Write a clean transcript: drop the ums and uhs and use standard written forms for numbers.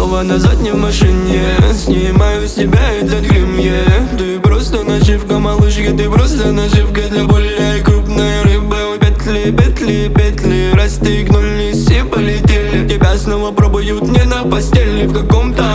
снова назад не в машине. Снимаю с тебя этот грим, Ты просто наживка, малышка, ты просто наживка для более крупной рыбы. Петли, петли, петли расстегнулись и полетели. Тебя снова пробуют не на постели, в каком-то